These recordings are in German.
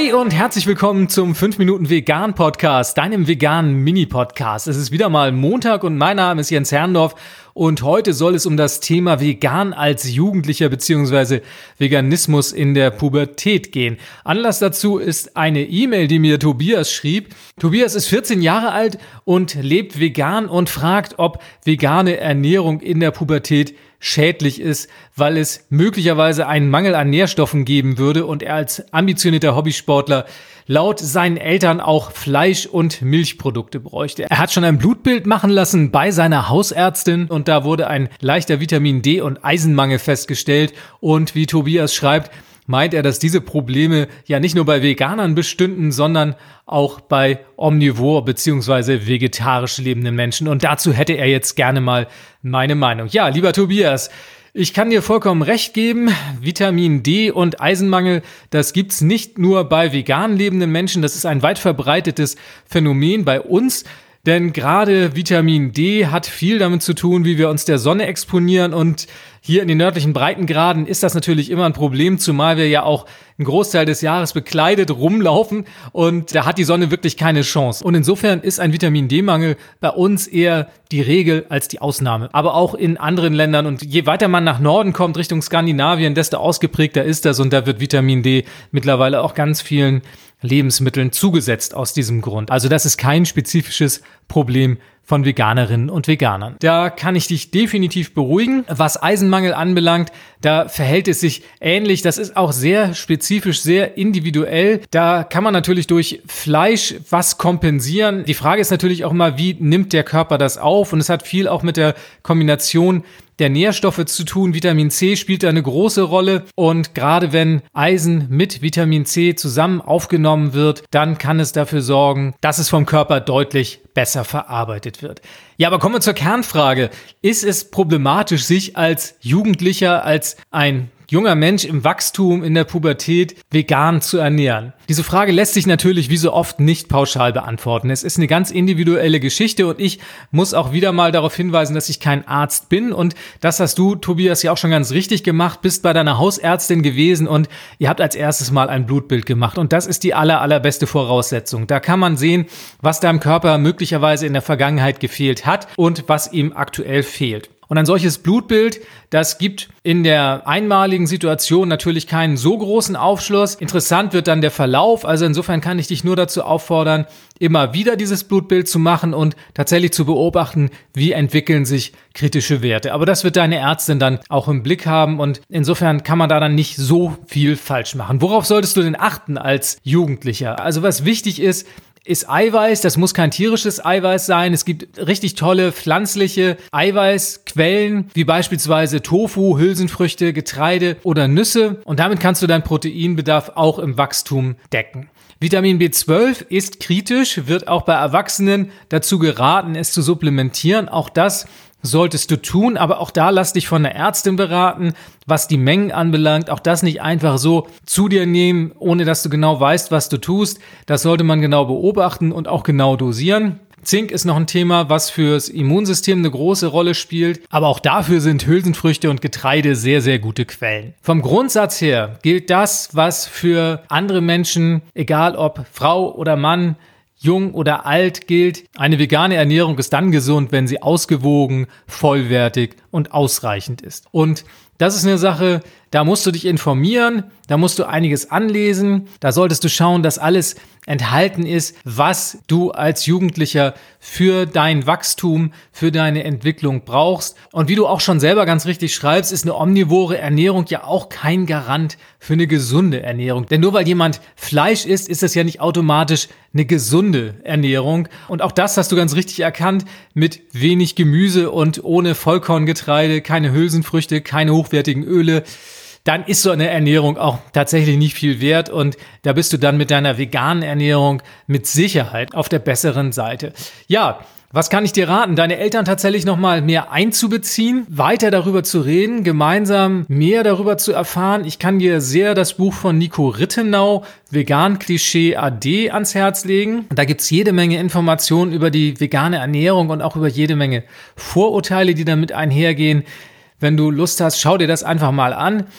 Hi und herzlich willkommen zum 5 Minuten Vegan Podcast, deinem veganen Mini-Podcast. Es ist wieder mal Montag und mein Name ist Jens Herrndorf und heute soll es um das Thema Vegan als Jugendlicher bzw. Veganismus in der Pubertät gehen. Anlass dazu ist eine E-Mail, die mir Tobias schrieb. Tobias ist 14 Jahre alt und lebt vegan und fragt, ob vegane Ernährung in der Pubertät schädlich ist, weil es möglicherweise einen Mangel an Nährstoffen geben würde und er als ambitionierter Hobbysportler laut seinen Eltern auch Fleisch- und Milchprodukte bräuchte. Er hat schon ein Blutbild machen lassen bei seiner Hausärztin und da wurde ein leichter Vitamin D- und Eisenmangel festgestellt und wie Tobias schreibt, meint er, dass diese Probleme ja nicht nur bei Veganern bestünden, sondern auch bei omnivor bzw. vegetarisch lebenden Menschen. Und dazu hätte er jetzt gerne mal meine Meinung. Ja, lieber Tobias, ich kann dir vollkommen recht geben. Vitamin D und Eisenmangel, das gibt's nicht nur bei vegan lebenden Menschen. Das ist ein weit verbreitetes Phänomen bei uns. Denn gerade Vitamin D hat viel damit zu tun, wie wir uns der Sonne exponieren und hier in den nördlichen Breitengraden ist das natürlich immer ein Problem, zumal wir ja auch einen Großteil des Jahres bekleidet rumlaufen und da hat die Sonne wirklich keine Chance. Und insofern ist ein Vitamin D-Mangel bei uns eher die Regel als die Ausnahme. Aber auch in anderen Ländern und je weiter man nach Norden kommt, Richtung Skandinavien, desto ausgeprägter ist das und da wird Vitamin D mittlerweile auch ganz vielen Lebensmitteln zugesetzt aus diesem Grund. Also das ist kein spezifisches Problem von Veganerinnen und Veganern. Da kann ich dich definitiv beruhigen. Was Eisenmangel anbelangt, da verhält es sich ähnlich. Das ist auch sehr spezifisch, sehr individuell. Da kann man natürlich durch Fleisch was kompensieren. Die Frage ist natürlich auch immer, wie nimmt der Körper das auf? Und es hat viel auch mit der Kombination der Nährstoffe zu tun. Vitamin C spielt da eine große Rolle und gerade wenn Eisen mit Vitamin C zusammen aufgenommen wird, dann kann es dafür sorgen, dass es vom Körper deutlich besser verarbeitet wird. Ja, aber kommen wir zur Kernfrage. Ist es problematisch, sich als Jugendlicher, als ein junger Mensch im Wachstum, in der Pubertät vegan zu ernähren? Diese Frage lässt sich natürlich wie so oft nicht pauschal beantworten. Es ist eine ganz individuelle Geschichte und ich muss auch wieder mal darauf hinweisen, dass ich kein Arzt bin und das hast du, Tobias, ja auch schon ganz richtig gemacht, bist bei deiner Hausärztin gewesen und ihr habt als erstes mal ein Blutbild gemacht und das ist die allerbeste Voraussetzung. Da kann man sehen, was deinem Körper möglicherweise in der Vergangenheit gefehlt hat und was ihm aktuell fehlt. Und ein solches Blutbild, das gibt in der einmaligen Situation natürlich keinen so großen Aufschluss. Interessant wird dann der Verlauf. Also insofern kann ich dich nur dazu auffordern, immer wieder dieses Blutbild zu machen und tatsächlich zu beobachten, wie entwickeln sich kritische Werte. Aber das wird deine Ärztin dann auch im Blick haben und insofern kann man da dann nicht so viel falsch machen. Worauf solltest du denn achten als Jugendlicher? Also was wichtig ist Eiweiß, das muss kein tierisches Eiweiß sein. Es gibt richtig tolle pflanzliche Eiweißquellen, wie beispielsweise Tofu, Hülsenfrüchte, Getreide oder Nüsse. Und damit kannst du deinen Proteinbedarf auch im Wachstum decken. Vitamin B12 ist kritisch, wird auch bei Erwachsenen dazu geraten, es zu supplementieren. Auch das solltest du tun, aber auch da lass dich von der Ärztin beraten, was die Mengen anbelangt. Auch das nicht einfach so zu dir nehmen, ohne dass du genau weißt, was du tust. Das sollte man genau beobachten und auch genau dosieren. Zink ist noch ein Thema, was fürs Immunsystem eine große Rolle spielt, aber auch dafür sind Hülsenfrüchte und Getreide sehr, sehr gute Quellen. Vom Grundsatz her gilt das, was für andere Menschen, egal ob Frau oder Mann, jung oder alt gilt. Eine vegane Ernährung ist dann gesund, wenn sie ausgewogen, vollwertig und ausreichend ist. Und das ist eine Sache, da musst du dich informieren, da musst du einiges anlesen, da solltest du schauen, dass alles enthalten ist, was du als Jugendlicher für dein Wachstum, für deine Entwicklung brauchst. Und wie du auch schon selber ganz richtig schreibst, ist eine omnivore Ernährung ja auch kein Garant für eine gesunde Ernährung. Denn nur weil jemand Fleisch isst, ist das ja nicht automatisch eine gesunde Ernährung. Und auch das hast du ganz richtig erkannt, mit wenig Gemüse und ohne Vollkorngetreide, keine Hülsenfrüchte, keine hochwertigen Öle. Dann ist so eine Ernährung auch tatsächlich nicht viel wert und da bist du dann mit deiner veganen Ernährung mit Sicherheit auf der besseren Seite. Ja, was kann ich dir raten? Deine Eltern tatsächlich nochmal mehr einzubeziehen, weiter darüber zu reden, gemeinsam mehr darüber zu erfahren. Ich kann dir sehr das Buch von Nico Rittenau, Vegan Klischee AD, ans Herz legen. Da gibt's jede Menge Informationen über die vegane Ernährung und auch über jede Menge Vorurteile, die damit einhergehen. Wenn du Lust hast, schau dir das einfach mal an.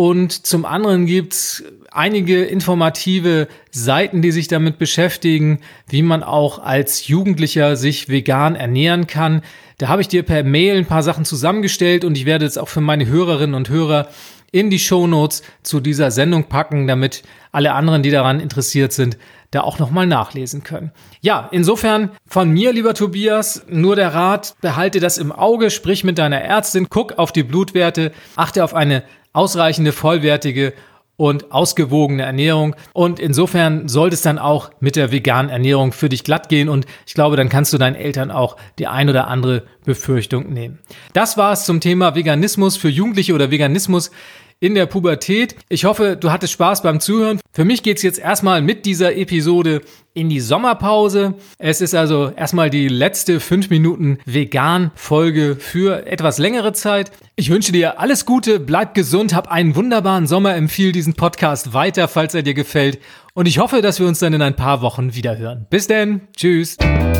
Und zum anderen gibt's einige informative Seiten, die sich damit beschäftigen, wie man auch als Jugendlicher sich vegan ernähren kann. Da habe ich dir per Mail ein paar Sachen zusammengestellt und ich werde es auch für meine Hörerinnen und Hörer in die Shownotes zu dieser Sendung packen, damit alle anderen, die daran interessiert sind, da auch nochmal nachlesen können. Ja, insofern von mir, lieber Tobias, nur der Rat, behalte das im Auge, sprich mit deiner Ärztin, guck auf die Blutwerte, achte auf eine ausreichende, vollwertige und ausgewogene Ernährung. Und insofern sollte es dann auch mit der veganen Ernährung für dich glatt gehen. Und ich glaube, dann kannst du deinen Eltern auch die ein oder andere Befürchtung nehmen. Das war es zum Thema Veganismus für Jugendliche oder Veganismus in der Pubertät. Ich hoffe, du hattest Spaß beim Zuhören. Für mich geht's jetzt erstmal mit dieser Episode in die Sommerpause. Es ist also erstmal die letzte 5 Minuten Vegan-Folge für etwas längere Zeit. Ich wünsche dir alles Gute, bleib gesund, hab einen wunderbaren Sommer, empfehle diesen Podcast weiter, falls er dir gefällt. Und ich hoffe, dass wir uns dann in ein paar Wochen wiederhören. Bis denn, tschüss.